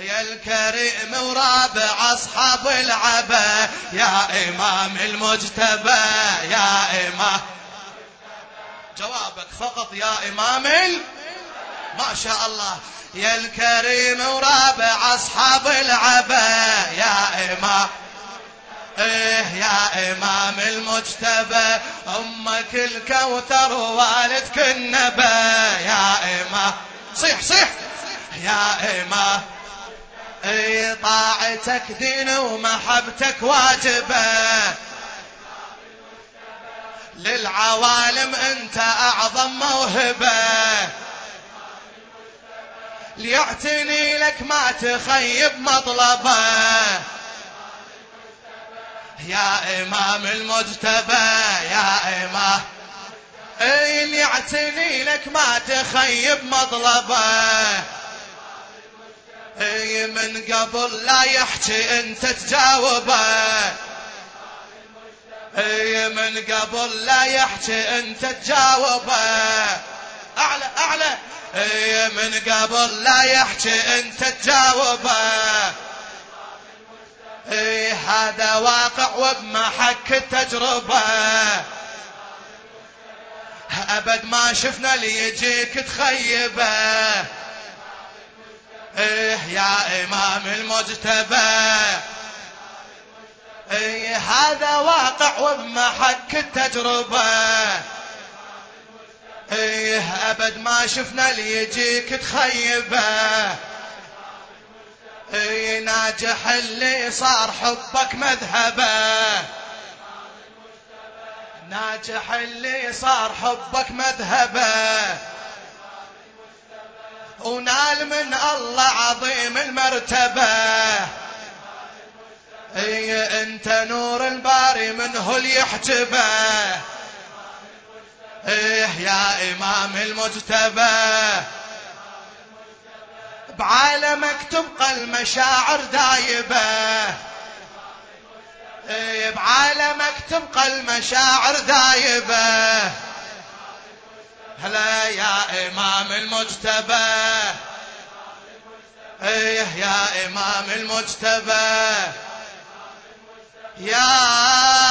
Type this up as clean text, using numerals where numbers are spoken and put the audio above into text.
يا الكريم ورابع أصحاب العبا، يا إمام المجتبى يا إمام. جوابك فقط يا إمام ما شاء الله. يا الكريم ورابع أصحاب العبا، يا إمام يا إمام المجتبى، أمك الكوثر ووالدك النبا، يا إمام. صيح صيح يا إمام. طاعتك دين ومحبتك واجبة، للعوالم انت اعظم موهبة، ليعتني لك ما تخيب مطلبه، يا إمام المجتبى يا إمام. ليعتني لك ما تخيب مطلبه، من قبل لا يحكي انت تجاوبه، من قبل لا يحكي انت تجاوبه. اعلى اعلى. من قبل لا يحكي انت تجاوبه، هذا واقع وبمحك التجربة، ابد ما شفنا ليجيك تخيبه، يا إمام المجتبى. هذا واقع وبمحك التجربة، أبد ما شفنا ليجيك تخيبه، ناجح اللي صار حبك مذهبه، ناجح اللي صار حبك مذهبه، ونال من الله عظيم المرتبة، انت نور الباري منه اللي يحجبه، يا إمام المجتبى. بعالمك تبقى المشاعر دايبة، بعالمك تبقى المشاعر دايبة، هلا يا إمام المجتبى، يا إمام المجتبى، يا